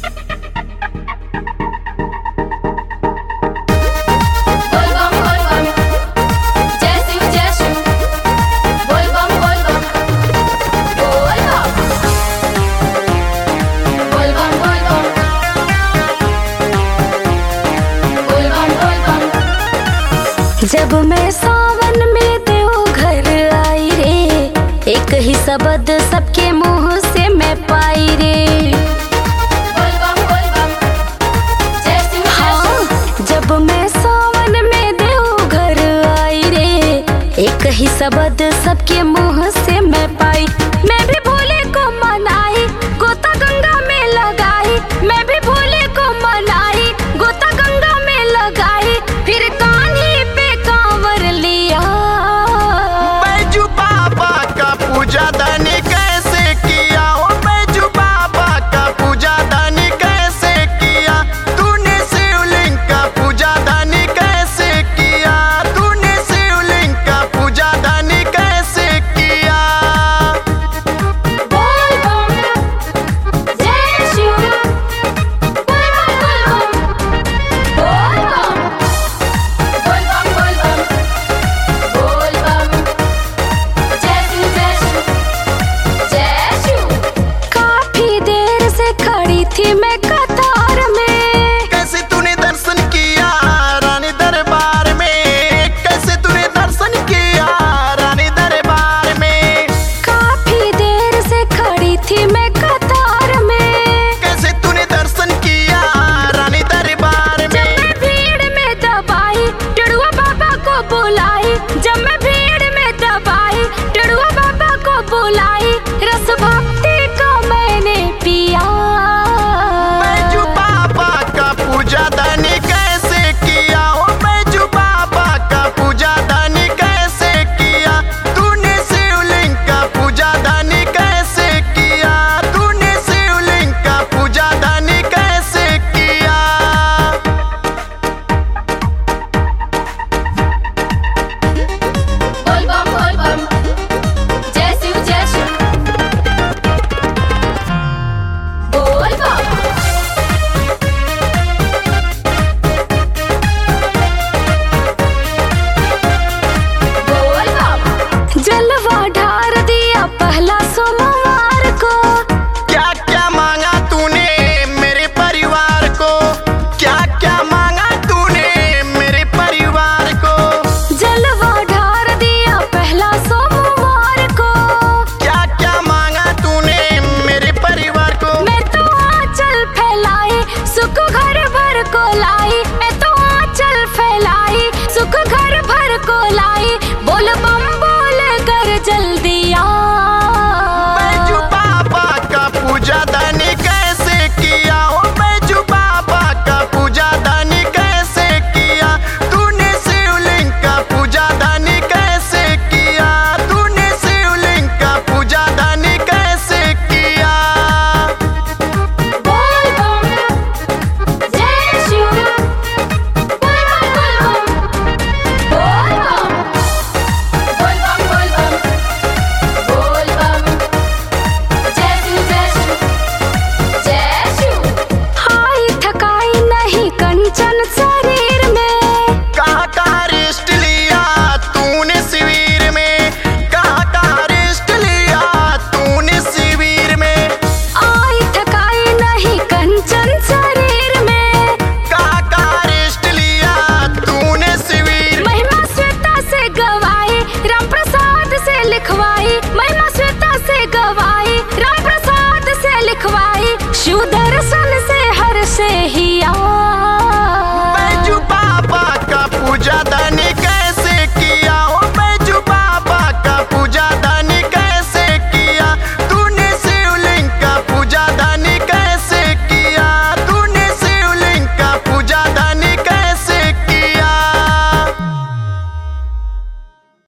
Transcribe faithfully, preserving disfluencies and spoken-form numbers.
जब मैं सावन में देवघर आई रे, एक ही शब्द सबके मुंह से मैं पाई रे। हाँ, जब मैं सावन में देवघर आई रे, एक ही शब्द सबके मुंह से मैं पाई। मैं भी भोले को मनाई, गोता गंगा में लगाई। मैं भी भोले को मनाई, गोता गंगा में लगाई। फिर कान्ही पे कांवर लिया। बैजू बाबा का पूजा दानी कैसे किया हो, बैजू बाबा का पूजा दानी कैसे किया। तूने शिवलिंग का पूजा दानी कैसे किया, तूने शिवलिंग का पूजा दानी कैसे किया। बोल बम जय शिव, बोल बम बोल बम, बोल बम बोल बम, बोल बम जय शिव जय शिव जय शिव। काफी देर से खड़ी थी मैं कतार में, कैसे तूने दर्शन किया रानी दरबार में, कैसे तूने दर्शन किया रानी दरबार में। काफी देर से खड़ी थी मैं कतार में, कैसे तूने दर्शन किया रानी दरबार में। जब मैं भीड़ में दबाई टेढ़ुआ बाबा को बुलाई। जब मैं भीड़ में दबाई टेढ़ुआ बाबा को बुलाई। रस भक्ति का मैंने पिया। बैजू बाबा का पूजा दानी कैसे किया हो, बैजू बाबा का पूजा दानी कैसे किया। तूने शिवलिंग का पूजा दानी कैसे किया, तूने शिवलिंग का पूजा दानी कैसे किया। बोल बम बोल बम जय शिव जय शिव, बोल बम। बोल बम। जलवा ढार दिया पहला सोमवार को। क्या क्या मांगा तूने मेरे परिवार को, क्या क्या मांगा तूने मेरे परिवार को। जलवा ढार दिया पहला सोमवार को। क्या क्या मांगा तूने मेरे परिवार को। मैं तो आंचल फैलाई सुख घर भर को लाई। मैं तो आंचल फैलाई सुख घर भर को लाई। बोल बम बोल कर जल्दी आ। बैजू बाबा का पूजा दानी कैसे किया हो, बैजू बाबा का पूजा दानी कैसे किया। तूने शिवलिंग का पूजा दानी कैसे किया, तूने शिवलिंग का पूजा दानी कैसे किया। बोल बम जय शिव, बोल बम बोल बम, बोल बम बोल बम, बोल बम जय शिव जय शिव जय शिव। हाय थकाई नहीं कंचन शरीर में, कहाँ कहाँ रेस्ट लिया तूने शिविर में, कहाँ कहाँ रेस्ट लिया तूने शिविर में। आई थकाई नहीं कंचन शरीर में। कहाँ कहाँ रेस्ट लिया तूने शिविर। महिमा श्वेता से गवाई राम प्रसाद से लिखवाई। महिमा श्वेता से गवाई राम प्रसाद से लिखवाई। शिव दर्शन से हर से ही आ।